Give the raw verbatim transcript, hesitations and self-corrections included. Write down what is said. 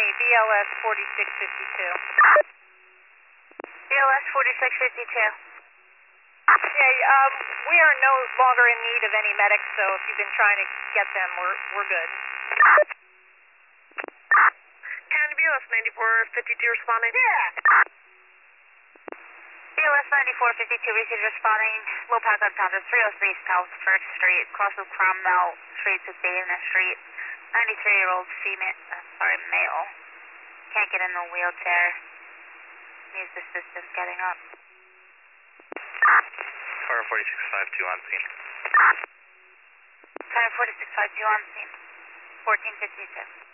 B L S forty-six fifty-two. B L S forty-six fifty-two. Yeah, um, we are no longer in need of any medics, so if you've been trying to get them, we're, we're good. County B L S ninety-four fifty-two responding. Yeah. B L S ninety-four fifty-two received responding. Low pack on Townsend three oh three South first Street, crosses Cromwell Street to Dana Street. ninety-three year old female, uh, sorry, male. Can't get in the wheelchair. Needs assistance getting up. Car forty-six fifty-two on scene. Car forty-six fifty-two on scene. fourteen fifty-two.